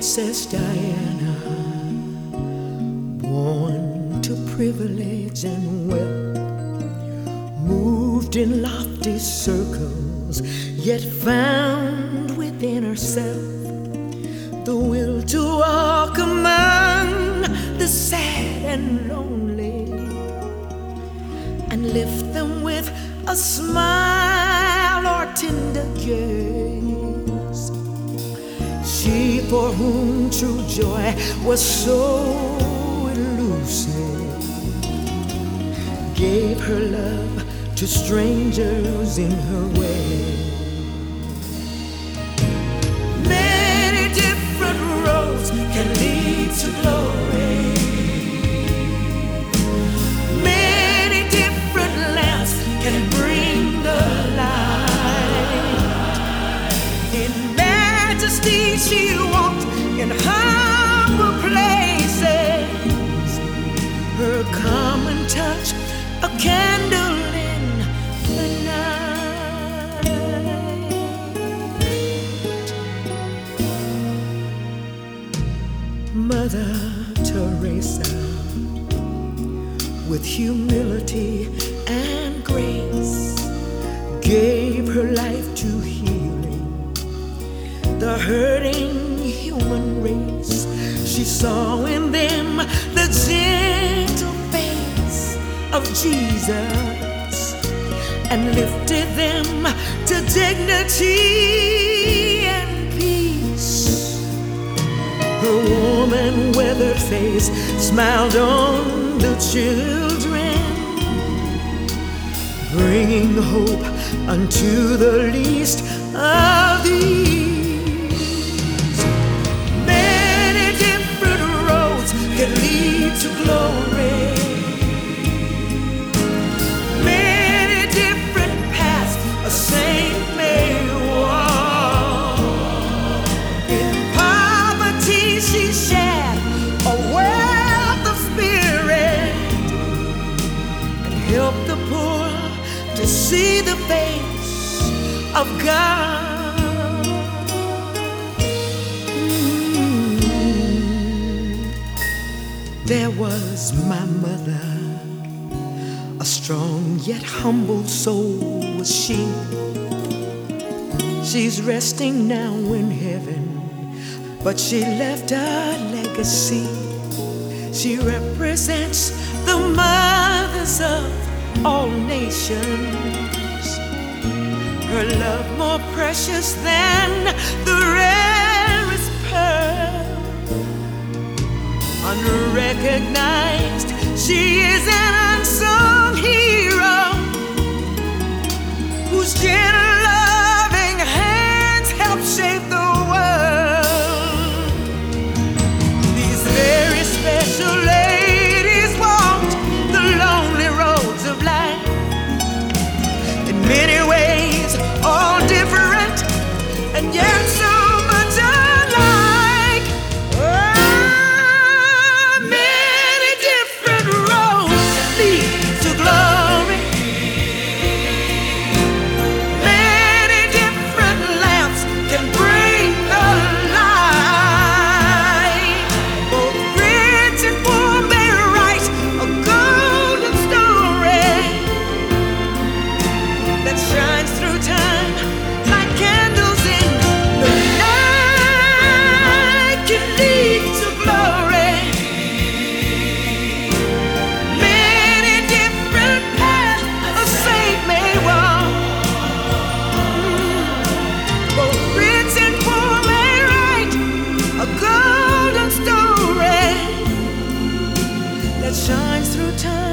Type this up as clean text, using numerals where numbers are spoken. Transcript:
Princess Diana, born to privilege and wealth, moved in lofty circles, yet found within herself the will to walk among the sad and lonely and lift them with a smile or tender gaze. She for whom true joy was so elusive gave her love to strangers in her way. Many different roads can lead to glory. Many different lamps can bring the light. In majesty she walked in humble places, her common touch a candle in the night. Mother Teresa, with humility and grace, gave her life to healing the hurting human race. She saw in them the gentle face of Jesus and lifted them to dignity and peace. Her warm and weathered face smiled on the children, bringing hope unto the least of these. Many different roads can lead to glory. Many different paths a saint may walk. In poverty she shared a wealth of spirit and helped the poor to see the face of God. There was my mother, a strong yet humble soul was she. She's resting now in heaven, but she left a legacy. She represents the mothers of all nations. Her love more precious than the rarest pearl. Unrecognized, she is an unsung hero whose gentle, loving hands help shape the world. These very special ladies walked the lonely roads of life, in many ways all different and yet so much alike. Many different roads lead to glory. Many different lamps can bring the light. Both rich and poor may write a golden story that shines through time like candles in the night. Can lead to glory. Many different paths a saint may walk. Both rich and poor may write a golden story that shines through time